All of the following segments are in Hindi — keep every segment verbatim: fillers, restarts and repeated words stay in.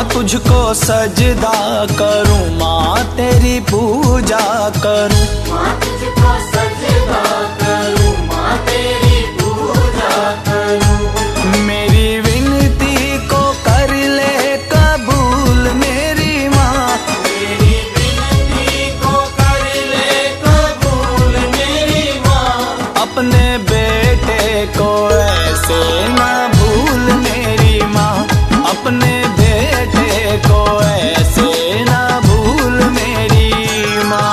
तुझको सजदा करूं, माँ तेरी पूजा करूं। माँ तुझको सजदा करूं, माँ तेरी पूजा करूं। मेरी विनती को कर ले कबूल मेरी माँ, मेरी विनती को कर ले कबूल मेरी माँ। अपने बेटे को ऐसे ना भूल मेरी माँ, अपने बेटे को ऐसे ना भूल मेरी माँ।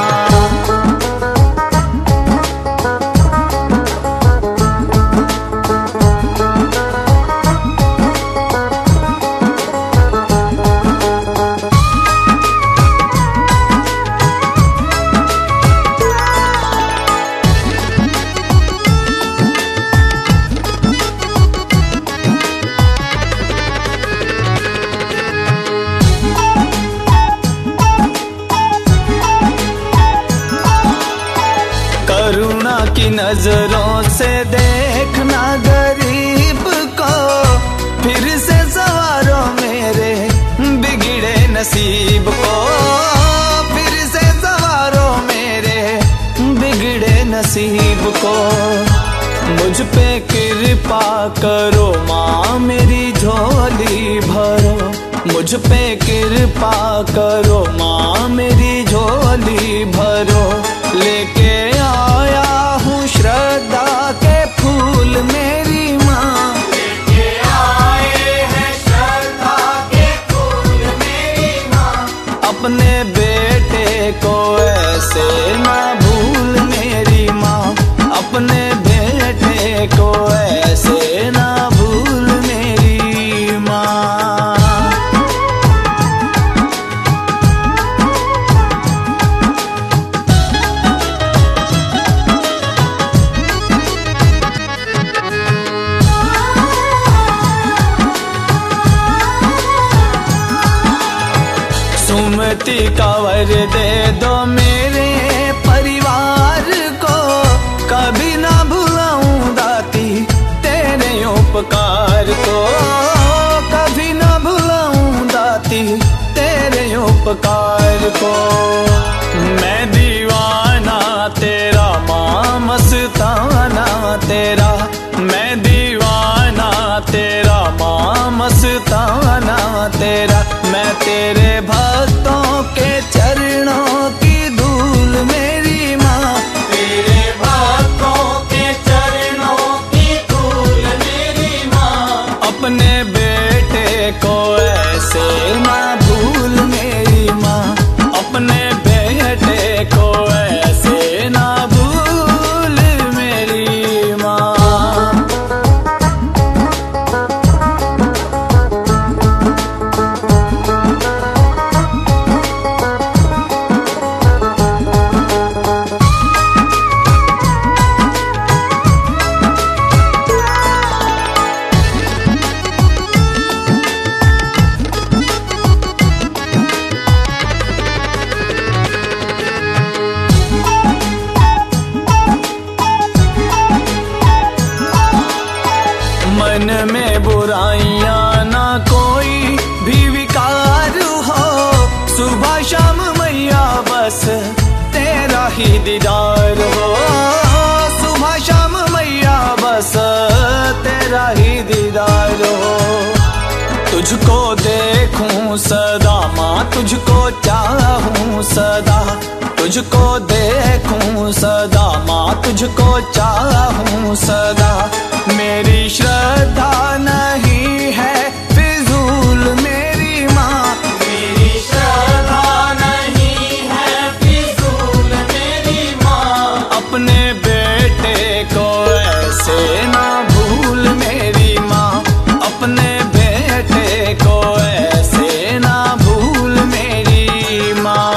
करुणा की नजरों से देखना गरीब को, फिर से सवारो मेरे बिगड़े नसीब को, फिर से सवारो मेरे बिगड़े नसीब को। मुझ पे कृपा करो माँ मेरी झोली भरो, मुझ पे कृपा करो माँ मेरी झोली भरो। लेके आया हूँ श्रद्धा के फूल मेरी माँ, लेके आए हैं श्रद्धा के फूल मेरी माँ। अपने बेटे को ऐसे ना भूल मेरी माँ, अपने बेटे को ऐसे ना भूल मेरी माँ। सुमति का वर दे दो मेरे परिवार को, कभी ना भुलाऊं दाती तेरे उपकार को, कभी ना भुलाऊं दाती तेरे उपकार को। मैं दीवाना तेरा माँ मस्ताना तेरा, मैं दीवाना तेरा माँ मस्ताना तेरा। मैं तेरे भक्तों के चरणों की धूल मेरी माँ, तेरे भक्तों के चरणों की धूल मेरी माँ। अपने बेटे को ऐसे ना भूल मेरी माँ, अपने बेटे को ऐसे ना भूल मेरी माँ। मन में बुराइयां ना कोई भी विकार हो, सुबह शाम मैया बस तेरा ही दीदार हो, सुबह शाम मैया बस तेरा ही दीदार हो। तुझको देखूं सदा माँ, तुझको चाहूं सदा, तुझको देखूं सदा माँ, तुझको चाहूं सदा। मेरी श्रद्धा नहीं है फिजूल मेरी माँ, मेरी श्रद्धा नहीं है फिजूल मेरी माँ। अपने बेटे को ऐसे ना भूल मेरी माँ, अपने बेटे को ऐसे ना भूल मेरी माँ।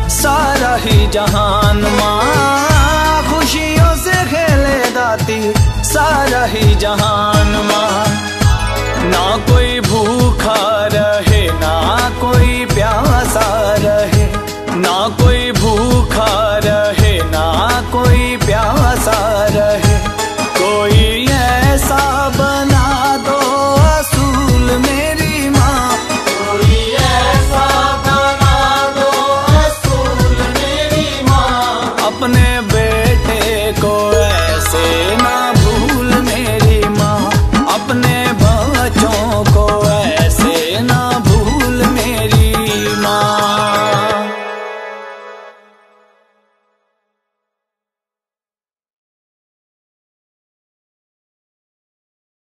सारा ही जहान माँ, खुशियों से खेले दाती सारा ही जहान माँ। ना कोई भूखा रहे ना कोई प्यासा रहे, ना कोई भूखा रहे